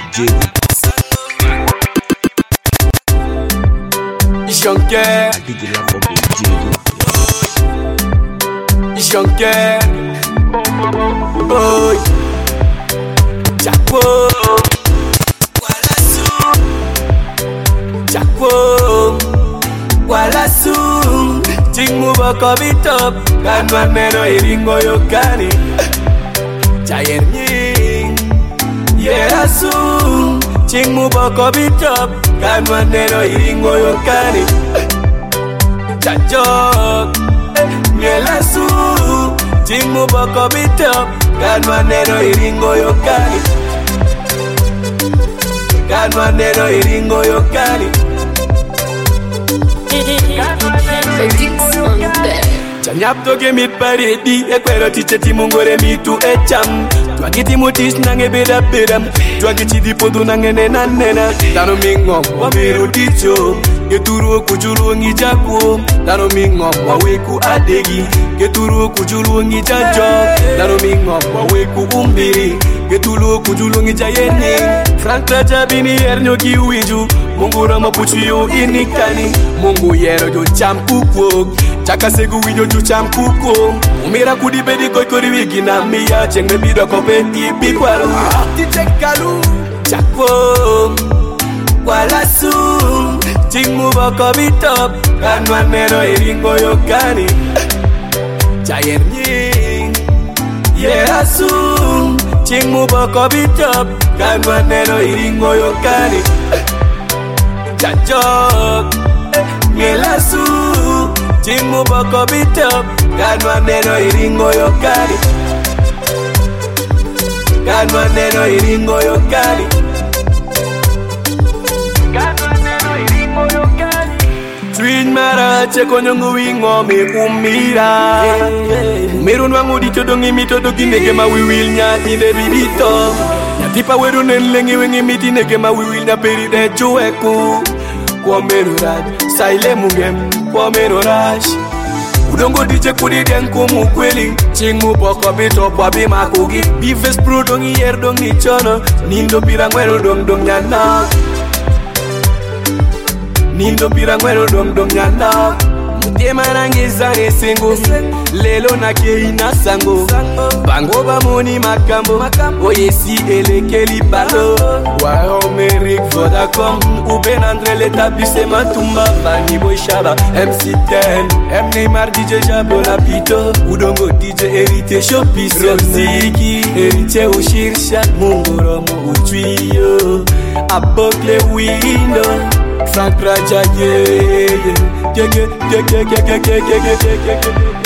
Diego. Junker, DJ Lambo Diego. Junker, boy, Jackpo, Walasu, Chingmu boko bitop, Kanwanero iringo yokani, Chayerni, Yerasu, Chingmu boko bitop, Kanwanero iringo yokani, Chachok, Yelasu, Chingmu boko bitop, Kanwanero iringo yokani, Kanwanero iringo yokani. Chanyap toge mi paredi ekwero ticheti mungore mitu echam twagiti mutis nange beda bedam twagiti dipodu nange nena nena dano mingom wamiru ticho geturu kujulu ngijaku dano mingom waweku adegi geturu kujulu ngijajo dano mingom waweku umbiri getulu kujulu ngijayeni Frank Rajabini ernyo kiwiju Mungu rama puchuyo inikani Mungu yero jo champuko Chaka segu wijo jo champuko Umira kudi bedi koi kori wigi na miya Chengme bido kopeti bikwalu Tiche kalu Chakwo Walasu Chingmu boko bitop Kanwanero iringo yokani Chayerni Yerasu Chingmu boko bitop Kanwanero iringo yokani Chachok Yelasu Chingmu boko bitop Kanwanero iringo yokani Kanwanero iringo yokani Kanwanero iringo yokani Twin mara cheko nyongu wingo me umira Umiru nwangu di chodongi mitodo kinege ma wiwil nya inde bibito Nyatipa weru nenlengi wengi miti nege ma wiwil nya peride chueku Kwa mero rad, saile mungem, kwa mero rash Udongo DJ kudi denku mukweli Chingmu boko bito kwa bima kugi Bives pro dongi yer dongi chono Nindo pirangwero dong dong nyana Nindo pirangwero dong dong nyana Mutema rangiza nesengo Lelo na keina sango Bango ba moni makambo Oyesi elekeli balo Wao merik Vodacom Uben Andre l'établissement Tumba Bani Boy Shaba MC10 M Neymar DJ Jabo Lapito Udongo DJ Erite Shopis Roziki Erite Ushirsha Mungoromo Uchuyo Abokle Window Frank Raja yeah.